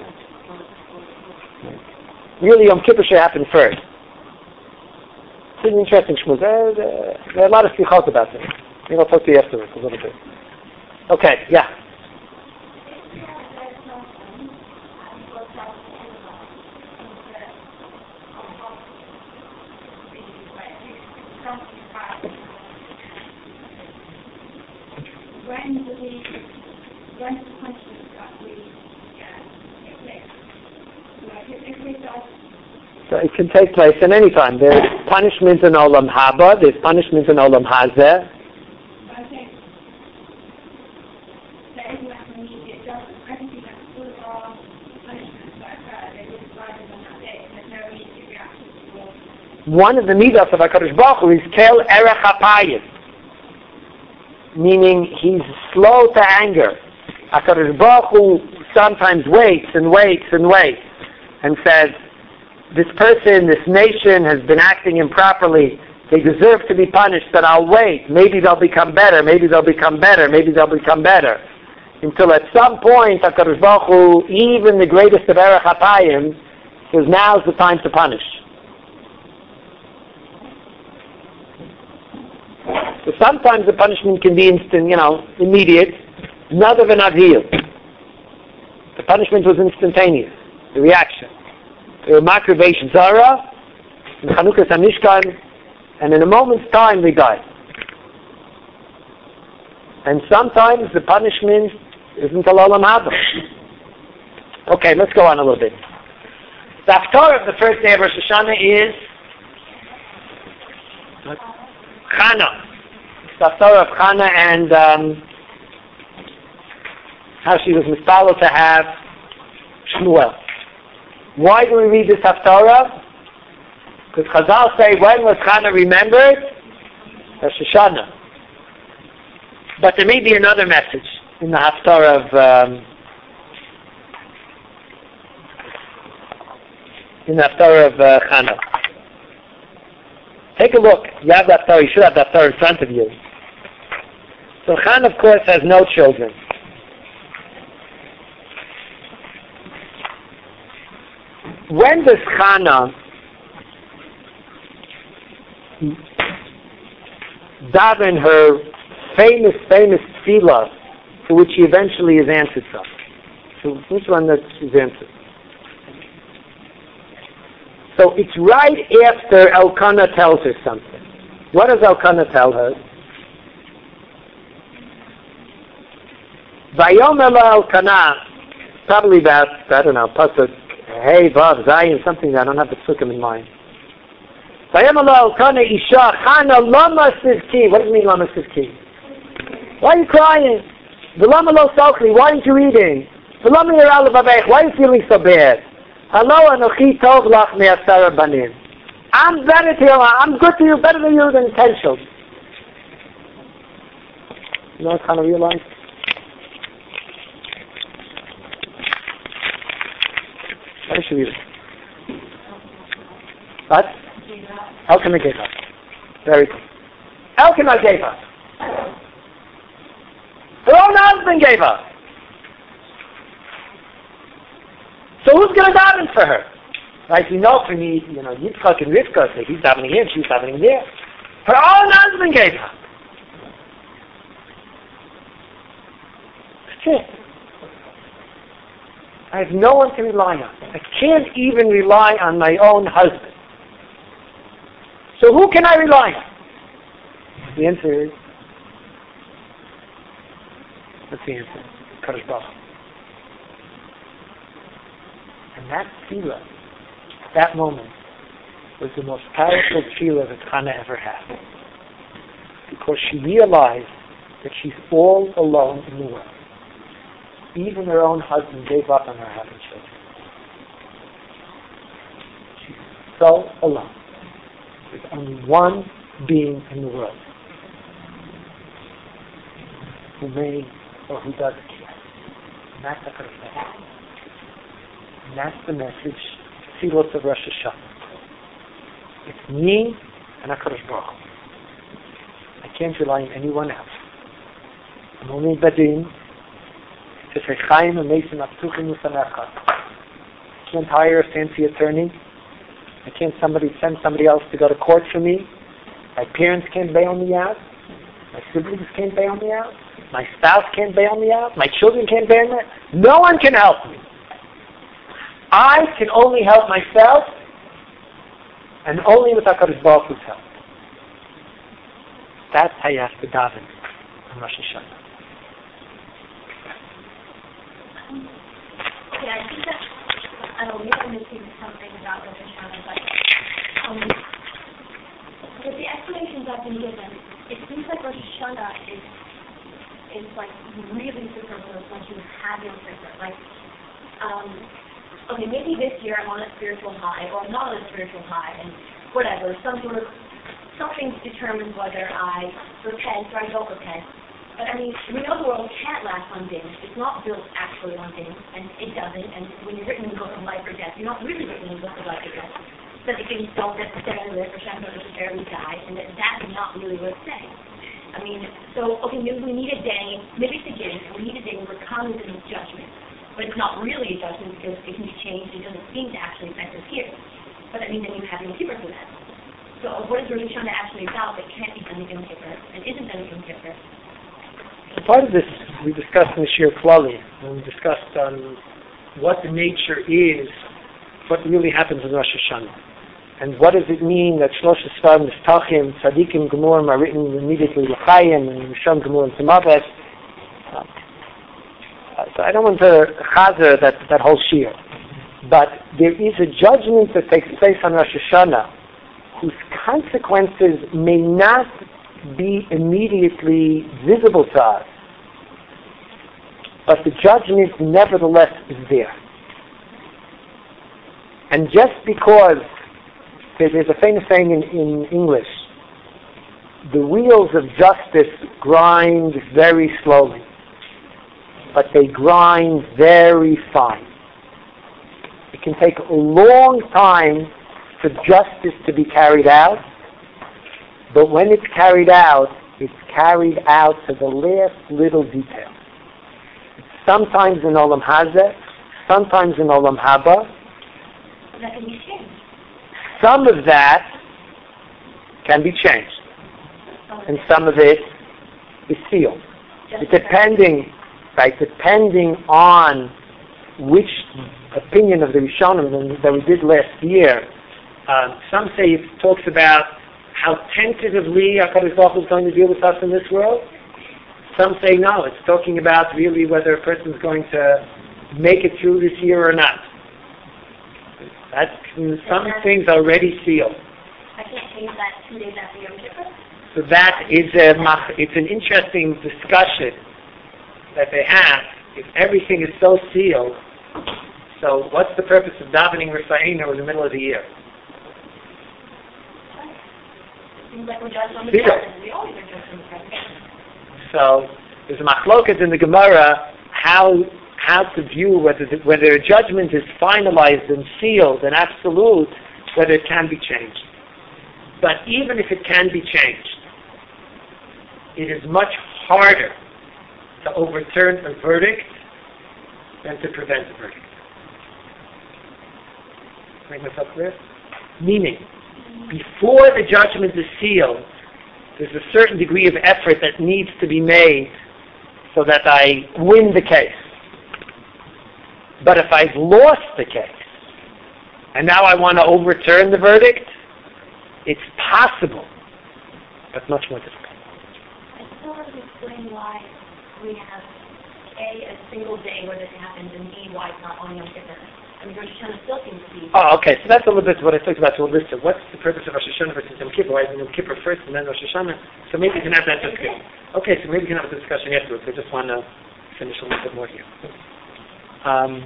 Really, Yom Kippur should happen first. It's an interesting shmuz. There, there, there are a lot of sichot about this. Maybe I'll talk to you afterwards a little bit. Okay, yeah. When do we, when does the punishment that we get take place? Like, if, if we don't, So it can take place at any time. There's punishment in Olam Haba, there's punishment in Olam Hazeh. I think there isn't that immediate judgment. I think that all of our punishments that occur, they will decide on that day. There's no immediate reaction towards. One of the midas of HaKadosh Baruch Hu is Kel Erech HaPayim, meaning he's slow to anger. HaKadosh Baruch Hu sometimes waits and waits and waits and says, this person, this nation has been acting improperly. They deserve to be punished, but I'll wait. Maybe they'll become better. Maybe they'll become better. Maybe they'll become better. Until at some point, HaKadosh Baruch Hu, even the greatest of Erech HaPayim, says now's the time to punish. So sometimes the punishment can be instant, you know, immediate. Nadav and Aviv. The punishment was instantaneous. The reaction. They were Makrivesh Zara, in Chanukas HaMishkan, and in a moment's time they died. And sometimes the punishment isn't al Olam Haba. Okay, let's go on a little bit. The Haftarah of the first day of Rosh Hashanah is Chana. The Haftarah of Chana and um, how she was mispalel to have Shmuel. Why do we read this Haftarah? Because Chazal say, when was Chana remembered? Rosh Hashanah. But there may be another message in the Haftarah of um, in the Haftarah of uh, Chana. Take a look. You have the Haftarah. You should have the Haftarah in front of you. So Chana, of course, has no children. When does Chana daven her famous, famous tefillah, to which she eventually is answered from? So which one that is answered? So it's right after Elkanah tells her something. What does Elkanah tell her? Vayomer lo Elkanah, probably about, I don't know, pasuk Hey, Vav, Zayin, something that I don't have the psukim in mind. Vayomer lo Elkanah isha Chana lama sivki. What does it mean, lama sivki? Why are you crying? V'lama lo sochli. Why aren't you eating? V'lama yirah levavech. Why are you feeling so bad? Hello, anochi tov lach me'asara banim. I'm better to you. I'm good to you, better to you than ten children. You know what Chana realized? What should we do? What? Elkanah gave up. Very good. Elkanah gave up. Her own husband gave up. So who's going to daven for her? Right? You know, for me, you know, Yitzchak and Rivka, so he's davening here, she's davening there. Her own husband gave up. That's it. I have no one to rely on. I can't even rely on my own husband. So who can I rely on? The answer is, what's the answer? Kadosh Baruch Hu. And that tefillah, that moment, was the most powerful tefillah that Hannah ever had. Because she realized that she's all alone in the world. Even her own husband gave up on her having children. She's so alone. There's only one being in the world who may or who does care. And that's HaKadosh Baruch Hu. And that's the message, Tefillos of Rosh Hashanah. It's me and HaKadosh Baruch Hu. I can't rely on anyone else. I'm only Badin. To say Chaim and Mason Aptuchim Usamecha. I can't hire a fancy attorney. I can't somebody send somebody else to go to court for me. My parents can't bail me out. My siblings can't bail me out. My spouse can't bail me out. My children can't bail me out. No one can help me. I can only help myself, and only with HaKadosh Baruch Hu's help. That's how you have to daven on Rosh Hashanah. Yeah, I think that, I don't know, maybe I'm missing something about Rosh Hashanah, but um, with the explanations I've been given, it seems like Rosh Hashanah is, is like really superfluous once you have your trigger. Like, um, okay, maybe this year I'm on a spiritual high, or I'm not on a spiritual high, and whatever, some sort of, something determines whether I repent or I don't repent. But I mean, we know the world can't last on things. It's not built actually on things, and it doesn't. And when you're written in the book of life or death, you're not really written in the book of life or death. But the things don't necessarily live or don't necessarily die, and that that's not really worth saying. I mean, so, okay, maybe we need a day, maybe it's a gift, we need a day where we're cognizant of judgment. But it's not really a judgment because it can be changed. It doesn't seem to actually affect us here. But I mean, then you have Yom Kippur for that. So what is Rosh Hashanah actually about that can't be done in Yom Kippur and isn't done in Yom Kippur? Part of this we discussed in the Shir Klali, and we discussed um, what the nature is, what really happens in Rosh Hashanah. And what does it mean that Shlosh Esfar Miftachim, Tzadikim Gemurim are written immediately L'chaim, and Rishon Gemurim to Mavet. Uh, so I don't want to chazer that, that whole Shir. But there is a judgment that takes place on Rosh Hashanah whose consequences may not be immediately visible to us, but the judgment nevertheless is there. And just because there's a famous saying in, in English, the wheels of justice grind very slowly, but they grind very fine. It can take a long time for justice to be carried out, but when it's carried out, it's carried out to the last little detail. Sometimes in Olam Hazeh, sometimes in Olam Haba. That can be changed. Some of that can be changed, and some of it is sealed. It depending, right? Depending on which opinion of the Rishonim that we did last year. Um, some say it talks about how tentatively HaKadosh Baruch Hu is going to deal with us in this world. Some say no, it's talking about really whether a person is going to make it through this year or not. That's, some things are already sealed. I can't change that two days after Yom Kippur. So that is a, it's an interesting discussion that they have. If everything is so sealed, so what's the purpose of davening Risayinu in the middle of the year? Seems like we're judged on the present. We always are judged on the present. So there's a machloket in the Gemara how how to view whether the, whether a judgment is finalized and sealed and absolute, whether it can be changed. But even if it can be changed, it is much harder to overturn a verdict than to prevent a verdict. Make myself clear? Meaning, before the judgment is sealed, there's a certain degree of effort that needs to be made so that I win the case. But if I've lost the case, and now I want to overturn the verdict, it's possible, but much more difficult. I still want to explain why we have A, a single day where this happens, and B, why it's not on Yom Kippur. I and Rosh Hashanah still seems to be. Oh, okay. So that's a little bit what I talked about to Alyssa. What's the purpose of Rosh Hashanah versus Yom Kippur? Why is Yom Kippur first and then Rosh Hashanah? So maybe we can have that discussion. Okay, so maybe we can have a discussion afterwards. I just want to finish a little bit more here. Um,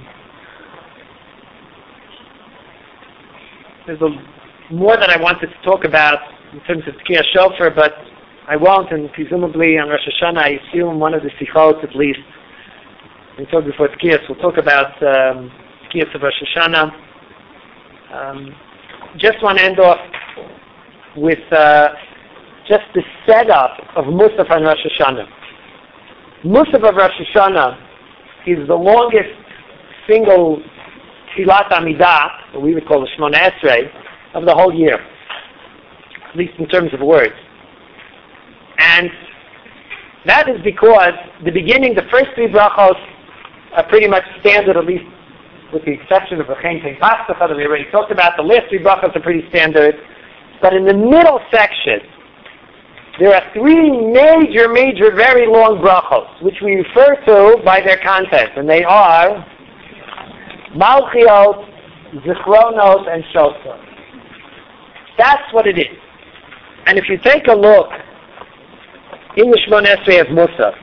there's a, more that I wanted to talk about in terms of Tkiyah Shofar, but I won't, and presumably on Rosh Hashanah, I assume one of the Sichot at least, we talked before Tkiyah, so we'll talk about um, Tkiyah of Rosh Hashanah. Um, just want to end off with uh, just the setup of Musaf on Rosh Hashanah. Musaf of Rosh Hashanah is the longest single Tfilat Amidah, what we would call the Shemona Esrei, of the whole year, at least in terms of words. And that is because the beginning, the first three brachos are pretty much standard, at least with the exception of V'chein Tein Paschach that we already talked about. The last three brachos are pretty standard. But in the middle section, there are three major, major, very long brachos, which we refer to by their content. And they are Malchiot, Zichronos, and Shofar. That's what it is. And if you take a look in the Shemona Esrei of Musaf,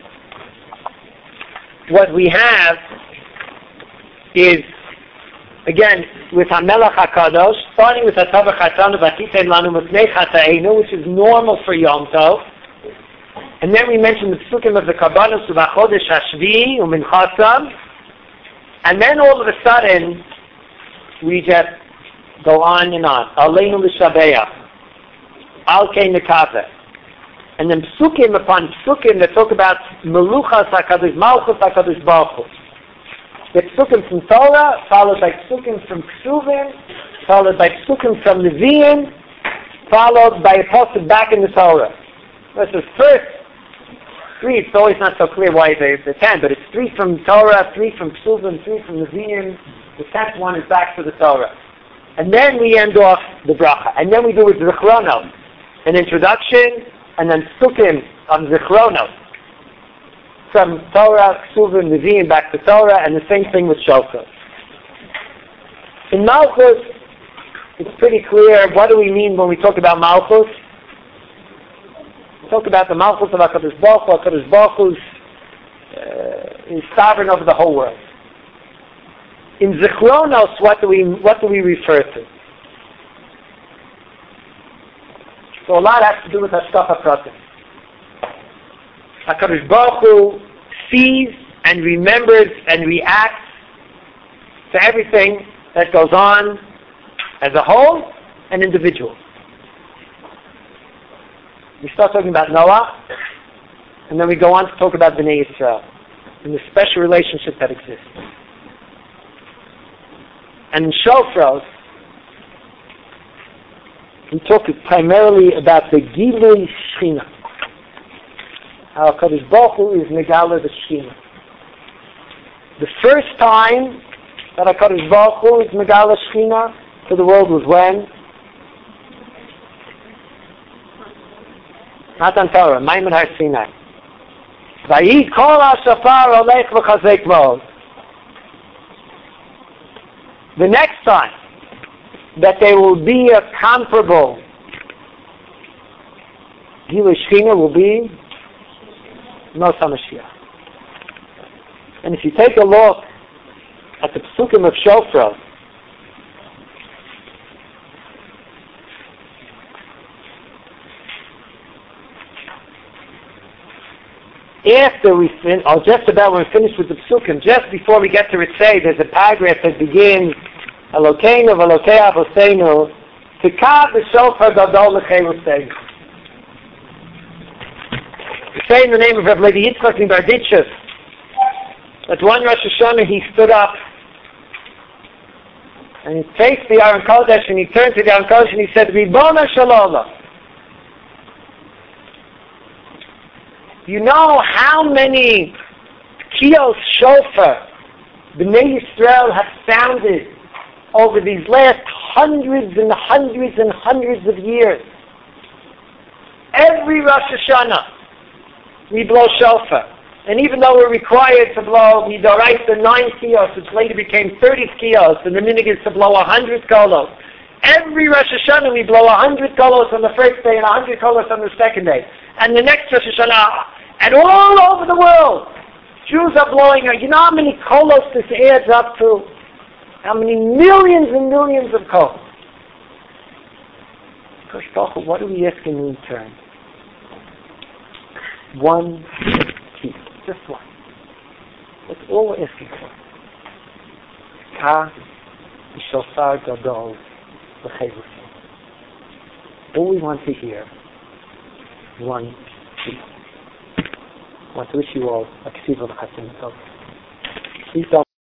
what we have is, again, with HaMelech HaKadosh, starting with HaTavach HaTanu V'Atitein Lanu Mipnei Chataeinu, which is normal for Yom Tov. And then we mention the Psukim of the Kabbalah, U'B'Chodesh HaShvi U'Minchasam. And then all of a sudden, we just go on and on. Aleinu L'Shabeach. Al Kei Nekaveh. And then psukim upon psukim that talk about meluchas hakadosh, malchus hakadosh baruch hu. The psukim from Torah, followed by psukim from Ksuvim, followed by psukim from Nevi'im, followed by a pasuk back in the Torah. That's the first three. It's always not so clear why they the ten, but it's three from Torah, three from Ksuvim, three from Nevi'im. The tenth one is back to the Torah, and then we end off the bracha, and then we do with Zichronos, an introduction. And then psukim on Zichronos, from Torah, Ksuvim, Nevi'im, back to Torah, and the same thing with Shofar. In Malchus, it's pretty clear, what do we mean when we talk about Malchus? We talk about the Malchus of HaKadosh Baruch Hu. HaKadosh Baruch Hu uh, is sovereign over the whole world. In Zichronos, what do we, what do we refer to? So a lot has to do with Hashkafa Pratim. HaKadosh Baruch Hu sees and remembers and reacts to everything that goes on as a whole and individual. We start talking about Noah, and then we go on to talk about Bnei Yisrael and the special relationship that exists. And in Shofros, we talk primarily about the Gilui Shechina. How HaKadosh Baruch Hu is Megala the Shechina. The first time that HaKadosh Baruch Hu is Megala Shechina to the world was when? Matan Torah, Maimon Har Sinai. Vayi kol ha-shofar olech v'chazek mo'od. The next time that there will be a comparable Gilui Shechina will be Mos HaMashiach. And if you take a look at the Psukim of Shofar, after we fin- or just about when we finish with the Psukim, just before we get to Ritzei, there's a paragraph that begins Elokeinu v'Elokei Avoseinu Tikav v'Shofar Gadol L'Cheiluseinu. We say in the name of Rav Levi Yitzchak in Berditchev that one Rosh Hashanah he stood up and he faced the Aron Kodesh and he turned to the Aron Kodesh and he said, Ribona Shalom. You know how many Kiyos Shofar Bnei Yisrael have sounded over these last hundreds and hundreds and hundreds of years. Every Rosh Hashanah we blow shofar. And even though we're required to blow Midoraisa nine kios, which later became thirty kios, and the minhag is to blow one hundred kolos. Every Rosh Hashanah we blow one hundred kolos on the first day and one hundred kolos on the second day. And the next Rosh Hashanah, and all over the world, Jews are blowing, you know how many kolos this adds up to? How many millions and millions of kolos? What are we asking in return? One key. Just one. That's all we're asking for. Ka shofar gadol l'chevus. All we want to hear is one key. I want to wish you all a ksiva l'chasim tov. Please don't